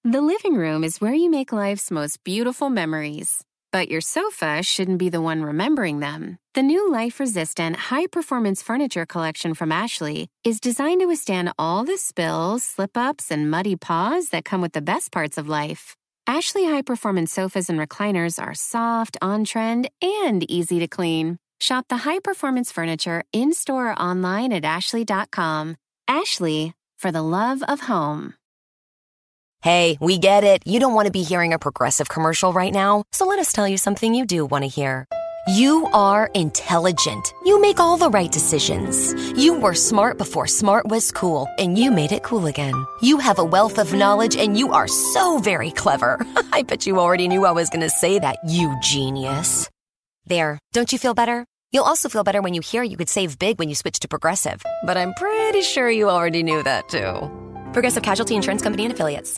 The living room is where you make life's most beautiful memories. But your sofa shouldn't be the one remembering them. The new life-resistant, high-performance furniture collection from Ashley is designed to withstand all the spills, slip-ups, and muddy paws that come with the best parts of life. Ashley high-performance sofas and recliners are soft, on-trend, and easy to clean. Shop the high-performance furniture in-store or online at ashley.com. Ashley, for the love of home. Hey, we get it. You don't want to be hearing a Progressive commercial right now, so let us tell you something you do want to hear. You are intelligent. You make all the right decisions. You were smart before smart was cool, and you made it cool again. You have a wealth of knowledge, and you are so very clever. I bet you already knew I was going to say that, you genius. There, don't you feel better? You'll also feel better when you hear you could save big when you switch to Progressive. But I'm pretty sure you already knew that, too. Progressive Casualty Insurance Company and Affiliates.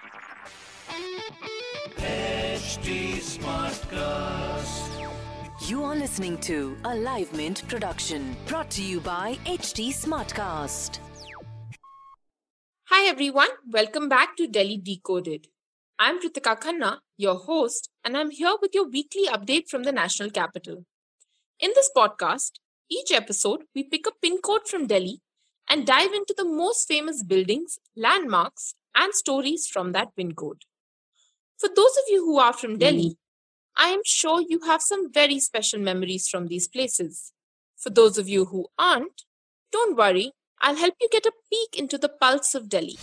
HT Smartcast. You are listening to a Live Mint production brought to you by HT Smartcast. Hi everyone, welcome back to Delhi Decoded. I'm Ritika Khanna, your host, and I'm here with your weekly update from the national capital. In this podcast, each episode we pick a pin code from Delhi and dive into the most famous buildings, landmarks, and stories from that pin code. For those of you who are from Delhi, I am sure you have some very special memories from these places. For those of you who aren't, don't worry, I'll help you get a peek into the pulse of Delhi.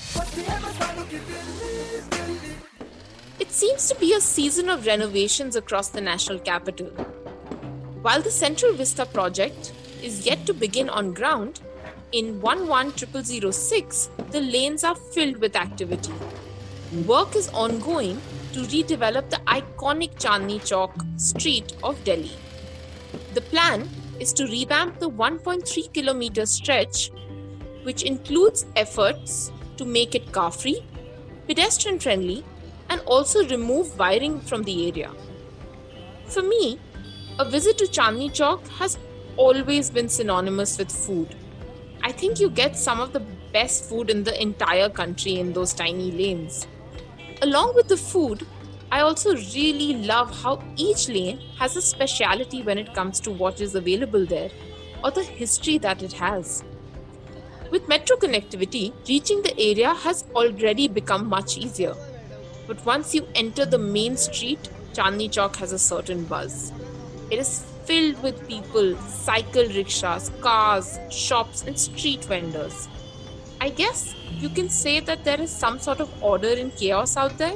It seems to be a season of renovations across the national capital. While the Central Vista project is yet to begin on ground, in 11006, the lanes are filled with activity. Work is ongoing to redevelop the iconic Chandni Chowk street of Delhi. The plan is to revamp the 1.3 kilometer stretch, which includes efforts to make it car-free, pedestrian-friendly, and also remove wiring from the area. For me, a visit to Chandni Chowk has always been synonymous with food. I think you get some of the best food in the entire country in those tiny lanes. Along with the food, I also really love how each lane has a speciality when it comes to what is available there or the history that it has. With metro connectivity, reaching the area has already become much easier. But once you enter the main street, Chandni Chowk has a certain buzz. It is filled with people, cycle rickshaws, cars, shops, and street vendors. I guess you can say that there is some sort of order and chaos out there.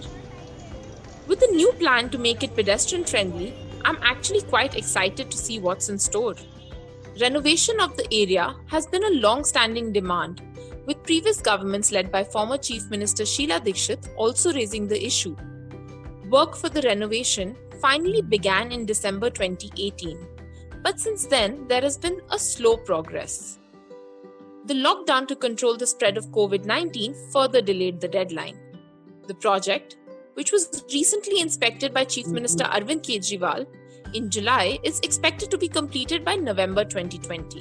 With the new plan to make it pedestrian friendly, I'm actually quite excited to see what's in store. Renovation of the area has been a long-standing demand, with previous governments led by former Chief Minister Sheila Dikshit also raising the issue. Work for the renovation finally began in December 2018, but since then there has been a slow progress. The lockdown to control the spread of COVID-19 further delayed the deadline. The project, which was recently inspected by Chief Minister Arvind Kejriwal in July, is expected to be completed by November 2020.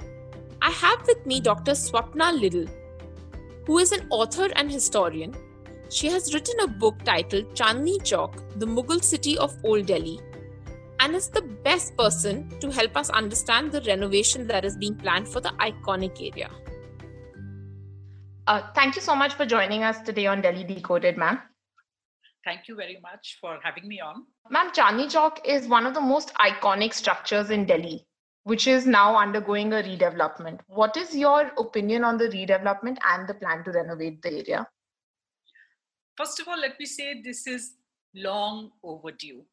I have with me Dr. Swapna Little, who is an author and historian. She has written a book titled Chandni Chowk, the Mughal City of Old Delhi, and is the best person to help us understand the renovation that is being planned for the iconic area. Thank you so much for joining us today on Delhi Decoded, ma'am. Thank you very much for having me on. Ma'am, Chandni Chowk is one of the most iconic structures in Delhi, which is now undergoing a redevelopment. What is your opinion on the redevelopment and the plan to renovate the area? First of all, let me say this is long overdue.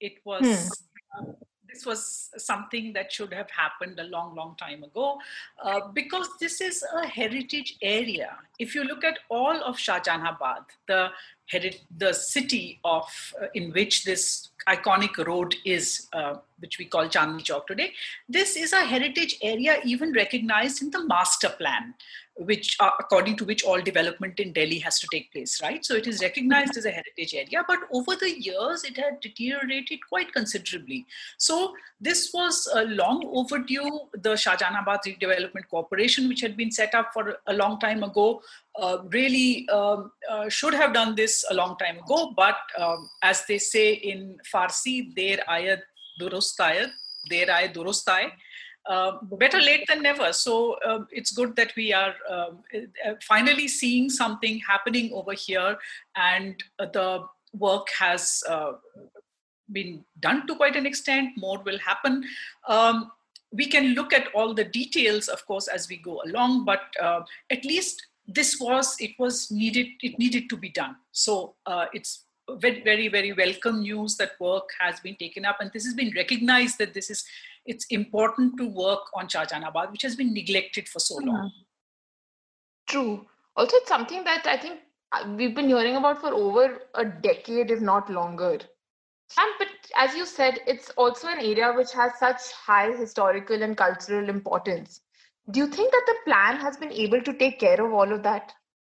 This was something that should have happened a long time ago because this is a heritage area. If you look at all of Shahjahanabad, the city in which this iconic road is, which we call Chandni Chowk today, this is a heritage area even recognized in the master plan, which according to which all development in Delhi has to take place, right? So it is recognized as a heritage area, but over the years it had deteriorated quite considerably. So this was long overdue. The Shahjahanabad Redevelopment Corporation, which had been set up for a long time ago, really should have done this a long time ago. But as they say in Farsi, der ayat durust ayat, der ay durust ay. Better late than never. So it's good that we are finally seeing something happening over here, and the work has been done to quite an extent. More will happen. We can look at all the details, of course, as we go along, but at least it needed to be done. So it's very, very, very welcome news that work has been taken up, and this has been recognized that it's important to work on Shahjahanabad, which has been neglected for so long. True. Also, it's something that I think we've been hearing about for over a decade, if not longer. But as you said, it's also an area which has such high historical and cultural importance. Do you think that the plan has been able to take care of all of that?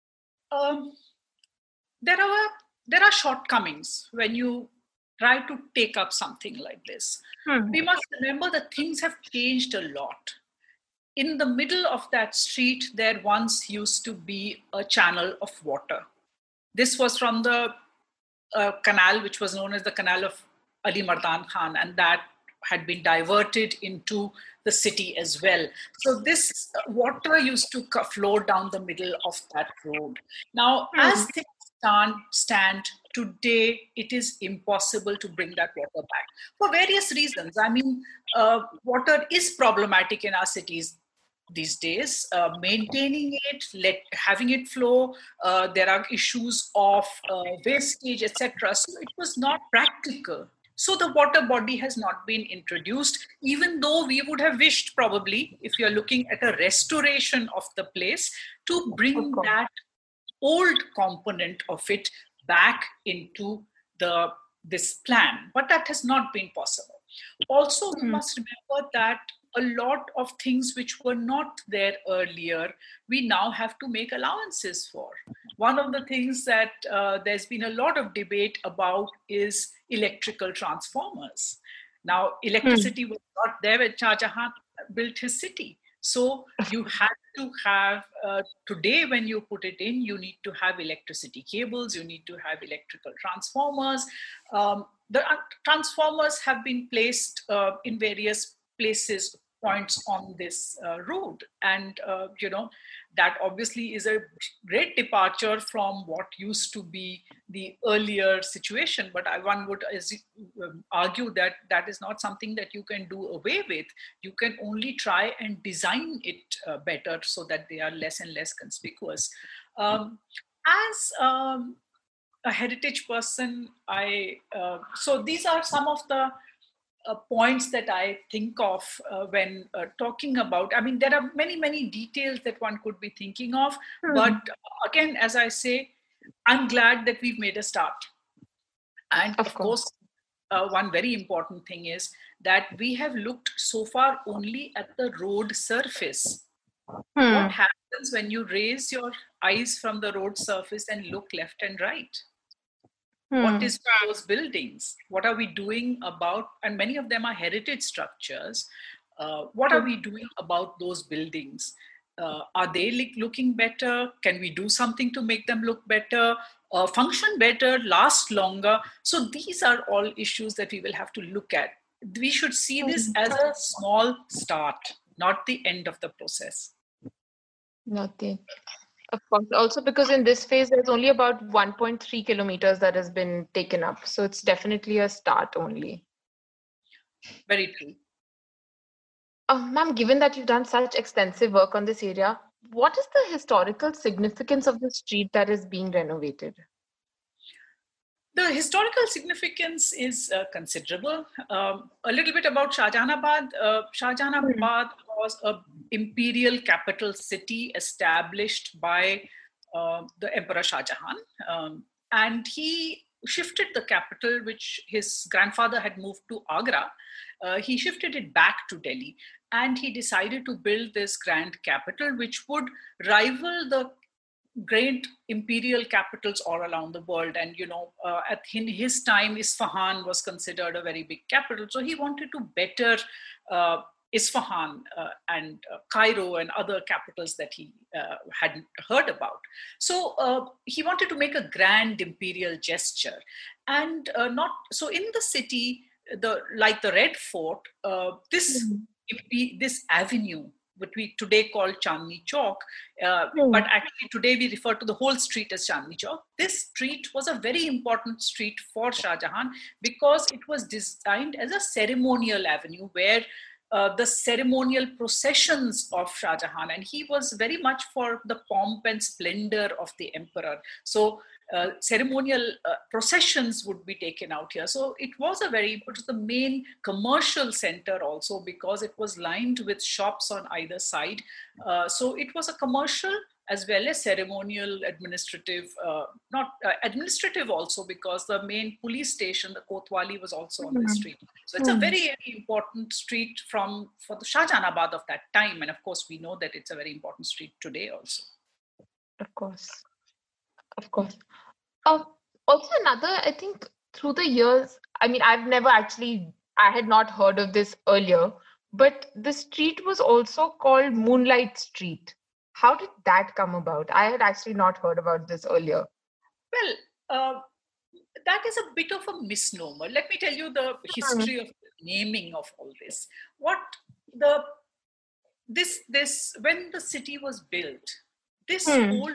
There are shortcomings when you try to take up something like this. We must remember that things have changed a lot. In the middle of that street, there once used to be a channel of water. This was from the canal, which was known as the Canal of Ali Mardan Khan, and that had been diverted into the city as well. So this water used to flow down the middle of that road. Now, as things stand today, it is impossible to bring that water back for various reasons. I mean, water is problematic in our cities these days. Maintaining it, having it flow, there are issues of wastage, etc. So it was not practical. So the water body has not been introduced, even though we would have wished, probably, if you're looking at a restoration of the place, to bring that old component of it back into this plan. But that has not been possible. Also, we must remember that a lot of things which were not there earlier, we now have to make allowances for. One of the things that there's been a lot of debate about is electrical transformers. Now, electricity was not there when Shah Jahan built his city. So you had to have, today when you put it in, you need to have electricity cables, you need to have electrical transformers. The transformers have been placed in various points on this road. And, that obviously is a great departure from what used to be the earlier situation. But one would argue that that is not something that you can do away with. You can only try and design it better so that they are less and less conspicuous. As a heritage person, so these are some of the points that I think of when talking about, I mean, there are many, many details that one could be thinking of. But again, as I say, I'm glad that we've made a start. And of course, one very important thing is that we have looked so far only at the road surface. What happens when you raise your eyes from the road surface and look left and right? What is those buildings? What are we doing about, and many of them are heritage structures. What are we doing about those buildings? Are they looking better? Can we do something to make them look better, function better, last longer? So these are all issues that we will have to look at. We should see this as a small start, not the end of the process. Of course, also because in this phase, there's only about 1.3 kilometers that has been taken up. So it's definitely a start only. Very true. Ma'am, given that you've done such extensive work on this area, what is the historical significance of the street that is being renovated? The historical significance is considerable. A little bit about Shahjahanabad. Shahjahanabad was an imperial capital city established by the Emperor Shah Jahan. And he shifted the capital, which his grandfather had moved to Agra. He shifted it back to Delhi. And he decided to build this grand capital, which would rival the great imperial capitals all around the world. And, in his time, Isfahan was considered a very big capital. So he wanted to better Isfahan and Cairo and other capitals that he hadn't heard about. So he wanted to make a grand imperial gesture, and not so in the city, like the Red Fort, this avenue, what we today call Chandni Chowk, but actually today we refer to the whole street as Chandni Chowk. This street was a very important street for Shah Jahan because it was designed as a ceremonial avenue where the ceremonial processions of Shah Jahan, and he was very much for the pomp and splendor of the emperor. So ceremonial processions would be taken out here. So it was the main commercial center also because it was lined with shops on either side. So it was a commercial as well as ceremonial, administrative, administrative also because the main police station, the Kotwali, was also on the street. So it's a very, very important street for the Shahjahanabad of that time. And of course, we know that it's a very important street today also. Of course. Also another, I think through the years, I mean, I had not heard of this earlier, but the street was also called Moonlight Street. How did that come about? I had actually not heard about this earlier. Well, that is a bit of a misnomer. Let me tell you the history of the naming of all this. When the city was built, this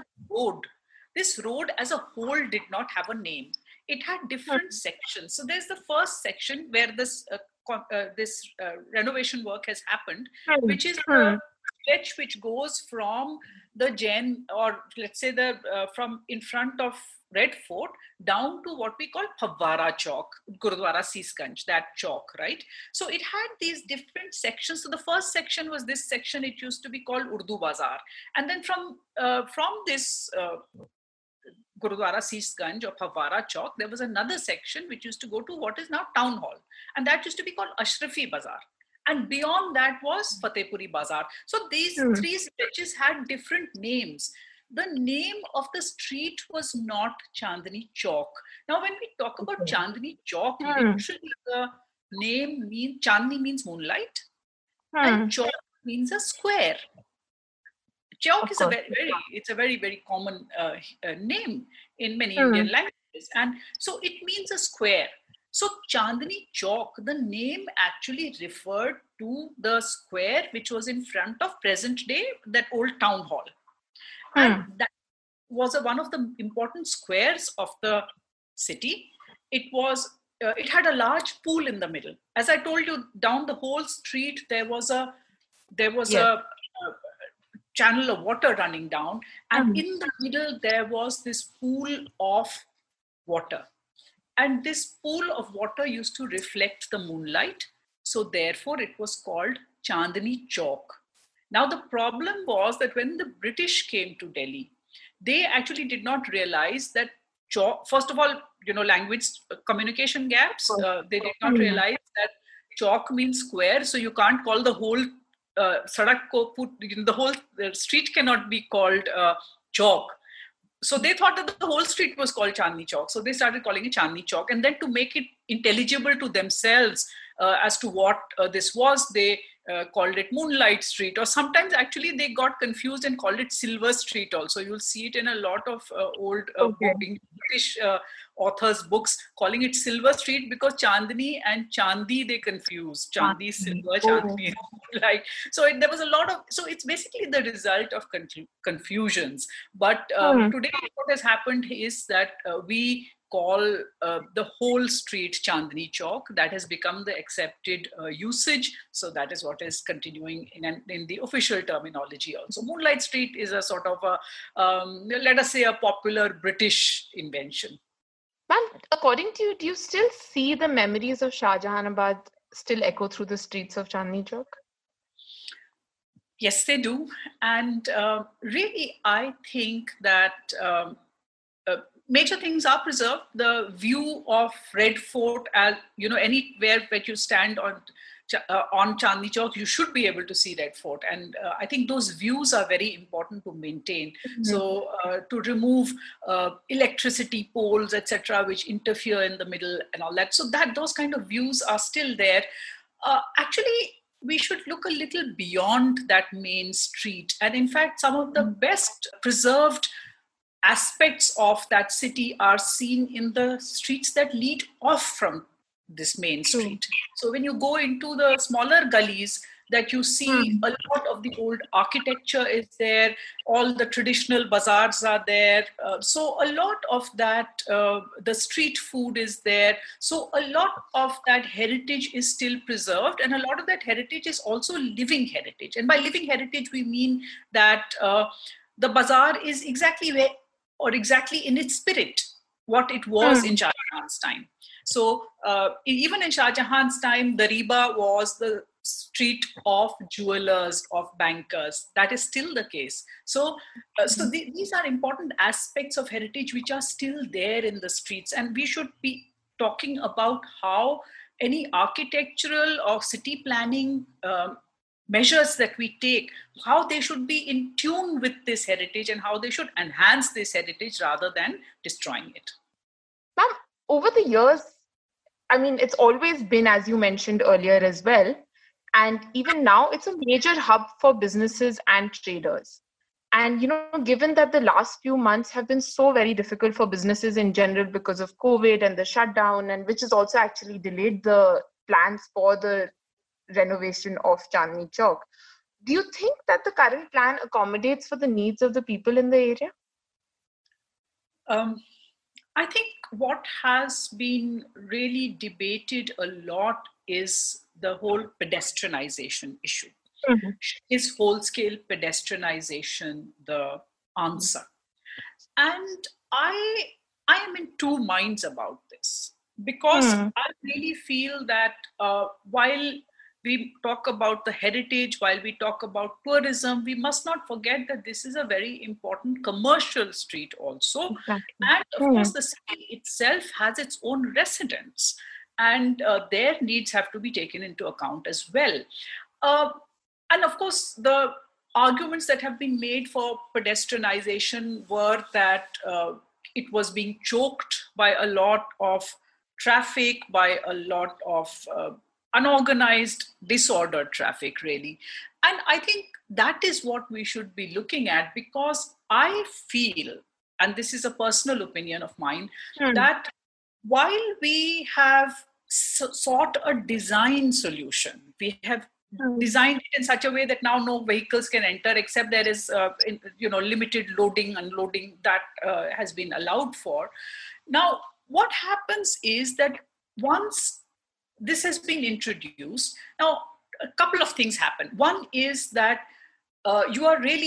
road as a whole did not have a name. It had different sections. So there's the first section where this renovation work has happened, which is the stretch which goes from the Jain, or let's say from in front of Red Fort down to what we call Phawara Chowk, Gurudwara Seesganj, that chowk, right? So it had these different sections. So the first section was this section. It used to be called Urdu Bazaar, and then from this Gurudwara Seesganj or Phawara Chowk, there was another section which used to go to what is now Town Hall, and that used to be called Ashrafi Bazaar. And beyond that was Fatehpuri Bazaar. So these three stretches had different names. The name of the street was not Chandni Chowk. Now, when we talk about Chandni Chowk, literally the name Chandni means moonlight, and Chowk means a square. Chowk is a very, very common name in many Indian languages, and so it means a square. So Chandni Chowk, the name actually referred to the square which was in front of present day, that old town hall. And that was one of the important squares of the city. It had a large pool in the middle. As I told you, down the whole street, there was a channel of water running down. And in the middle, there was this pool of water. And this pool of water used to reflect the moonlight. So therefore, it was called Chandni Chowk. Now, the problem was that when the British came to Delhi, they actually did not realize that first of all, language communication gaps. They did not realize that chalk means square. So you can't call the whole the whole street cannot be called chalk. So they thought that the whole street was called Chandni Chowk. So they started calling it Chandni Chowk. And then to make it intelligible to themselves as to what this was, they called it Moonlight Street. Or sometimes actually they got confused and called it Silver Street also. You'll see it in a lot of old British authors' books calling it Silver Street because Chandni and Chandi they confuse. Chandi, silver, Chandni. There was a lot of, so it's basically the result of confusions. But today what has happened is that we call the whole street Chandni Chowk. That has become the accepted usage. So that is what is continuing in the official terminology also. Moonlight Street is a sort of let us say a popular British invention. Ma'am, according to you, do you still see the memories of Shahjahanabad still echo through the streets of Chandni Chowk? Yes, they do. And really, I think that major things are preserved. The view of Red Fort, as anywhere that you stand on Chandni Chowk, you should be able to see Red Fort. And I think those views are very important to maintain. Mm-hmm. So to remove electricity poles, etc., which interfere in the middle and all that. So that those kind of views are still there. Actually, we should look a little beyond that main street. And in fact, some of the best preserved aspects of that city are seen in the streets that lead off from this main street. So when you go into the smaller gullies, that you see a lot of the old architecture is there, all the traditional bazaars are there. So a lot of that, the street food is there. So a lot of that heritage is still preserved, and a lot of that heritage is also living heritage. And by living heritage, we mean that the bazaar is exactly where, or exactly in its spirit, what it was in Shah Jahan's time. So even in Shah Jahan's time, the Riba was the street of jewelers, of bankers. That is still the case. So these are important aspects of heritage which are still there in the streets. And we should be talking about how any architectural or city planning measures that we take, how they should be in tune with this heritage and how they should enhance this heritage rather than destroying it. Ma'am, over the years, I mean, it's always been, as you mentioned earlier as well, and even now, it's a major hub for businesses and traders. And, given that the last few months have been so very difficult for businesses in general because of COVID and the shutdown, and which has also actually delayed the plans for the renovation of Chandni Chowk, do you think that the current plan accommodates for the needs of the people in the area? I think what has been really debated a lot is the whole pedestrianization issue. Is whole-scale pedestrianization the answer? And I am in two minds about this, because I really feel that while we talk about the heritage, while we talk about tourism, we must not forget that this is a very important commercial street also. Exactly. And of course, the city itself has its own residents, and their needs have to be taken into account as well. And of course, the arguments that have been made for pedestrianization were that it was being choked by a lot of traffic, by a lot of unorganized, disordered traffic, really. And I think that is what we should be looking at, because I feel, and this is a personal opinion of mine, that while we have sought a design solution, we have designed it in such a way that now no vehicles can enter except there is limited loading, unloading that has been allowed for. Now, what happens is that once this has been introduced, now a couple of things happen. One is that you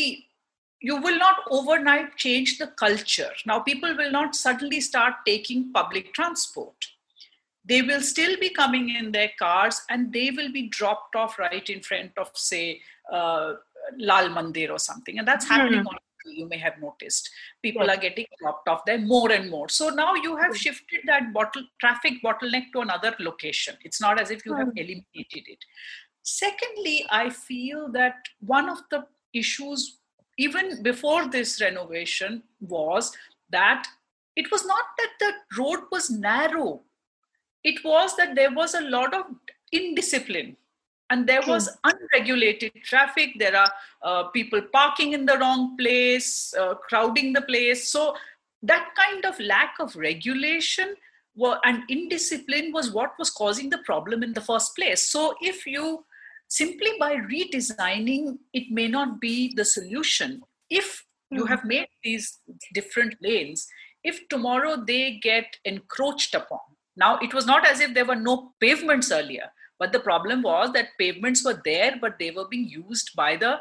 will not overnight change the culture. Now, people will not suddenly start taking public transport. They will still be coming in their cars, and they will be dropped off right in front of, say, Lal Mandir or something. And that's happening on, you may have noticed. People are getting dropped off there more and more. So now you have shifted that traffic bottleneck to another location. It's not as if you have eliminated it. Secondly, I feel that one of the issues, even before this renovation, was that it was not that the road was narrow. It was that there was a lot of indiscipline, and there was unregulated traffic. There are people parking in the wrong place, crowding the place. So that kind of lack of regulation and indiscipline was what was causing the problem in the first place. So if you simply by redesigning, it may not be the solution. If you have made these different lanes, if tomorrow they get encroached upon. Now, it was not as if there were no pavements earlier, but the problem was that pavements were there, but they were being used by the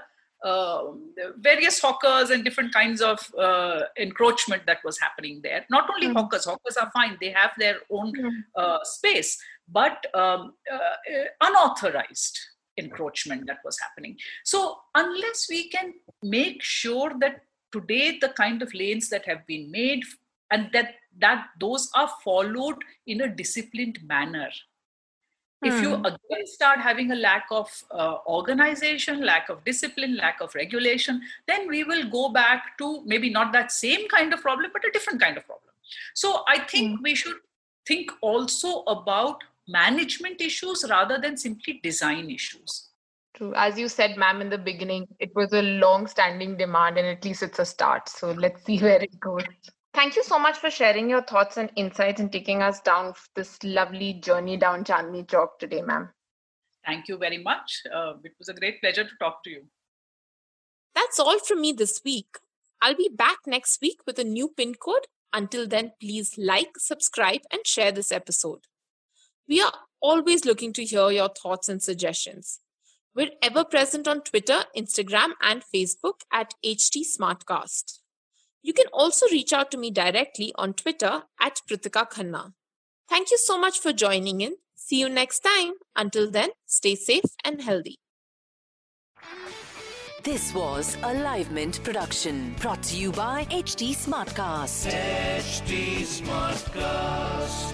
various hawkers and different kinds of encroachment that was happening there. Not only hawkers are fine, they have their own space, but unauthorized encroachment that was happening. So unless we can make sure that today the kind of lanes that have been made and that those are followed in a disciplined manner. If you again start having a lack of organization, lack of discipline, lack of regulation, then we will go back to maybe not that same kind of problem, but a different kind of problem. So I think we should think also about management issues rather than simply design issues. True. As you said, ma'am, in the beginning, it was a long-standing demand, and at least it's a start. So let's see where it goes. Thank you so much for sharing your thoughts and insights and taking us down this lovely journey down Chandni Chowk today, ma'am. Thank you very much. It was a great pleasure to talk to you. That's all from me this week. I'll be back next week with a new pin code. Until then, please like, subscribe, and share this episode. We are always looking to hear your thoughts and suggestions. We're ever present on Twitter, Instagram, and Facebook at HT Smartcast. You can also reach out to me directly on Twitter at Pritika Khanna. Thank you so much for joining in. See you next time. Until then, stay safe and healthy. This was a Live Mint production brought to you by HT Smartcast. HT Smartcast.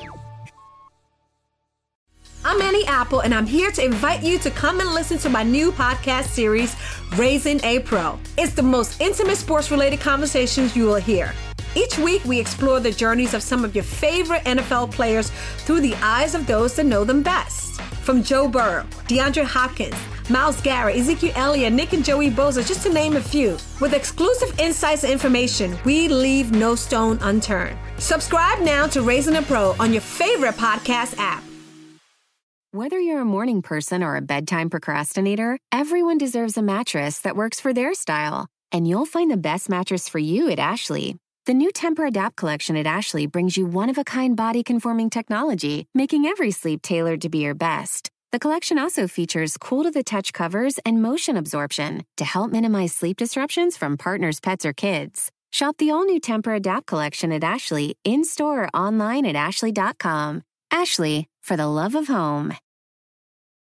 I'm Annie Apple, and I'm here to invite you to come and listen to my new podcast series, Raising a Pro. It's the most intimate sports-related conversations you will hear. Each week, we explore the journeys of some of your favorite NFL players through the eyes of those that know them best. From Joe Burrow, DeAndre Hopkins, Myles Garrett, Ezekiel Elliott, Nick and Joey Bosa, just to name a few. With exclusive insights and information, we leave no stone unturned. Subscribe now to Raising a Pro on your favorite podcast app. Whether you're a morning person or a bedtime procrastinator, everyone deserves a mattress that works for their style. And you'll find the best mattress for you at Ashley. The new Temper-Adapt collection at Ashley brings you one-of-a-kind body-conforming technology, making every sleep tailored to be your best. The collection also features cool-to-the-touch covers and motion absorption to help minimize sleep disruptions from partners, pets, or kids. Shop the all-new Temper-Adapt collection at Ashley in-store or online at ashley.com. Ashley, for the love of home.